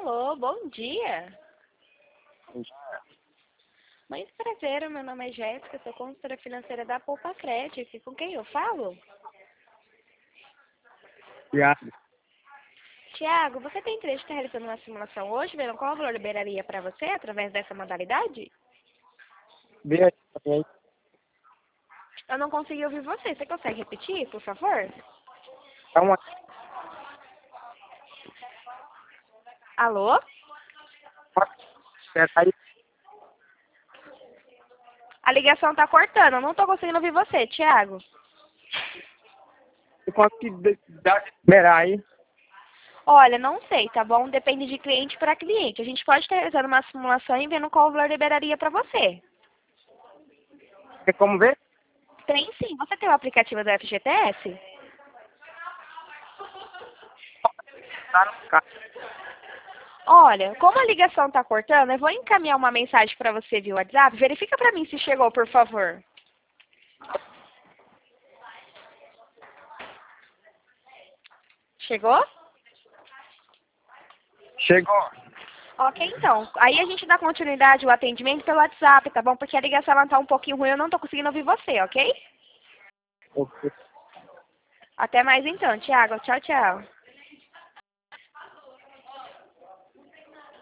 Alô, bom dia. Muito prazer, meu nome é Jéssica, sou consultora financeira da Poupa Credit. Com quem eu falo? Tiago, Tiago, você tem interesse em estar realizando uma simulação hoje, vendo qual valor liberaria para você através dessa modalidade? vê aí. Eu não consegui ouvir você. Você consegue repetir, por favor? Dá uma Alô? aí. A ligação tá cortando, eu não tô conseguindo ouvir você, Tiago. Quanto que dá de liberar aí? Olha, não sei, tá bom? Depende de cliente para cliente. A gente pode estar realizando uma simulação e vendo qual valor liberaria para você. Tem como ver? Tem sim. Você tem o aplicativo do FGTS? Tá no carro. Olha, como a ligação tá cortando, eu vou encaminhar uma mensagem para você via WhatsApp. Verifica para mim se chegou, por favor. Chegou? Chegou. Ok, então. Aí a gente dá continuidade ao atendimento pelo WhatsApp, tá bom? Porque a ligação ela tá um pouquinho ruim, eu não tô conseguindo ouvir você, ok? Ok. Até mais então, Thiago. Tchau, tchau.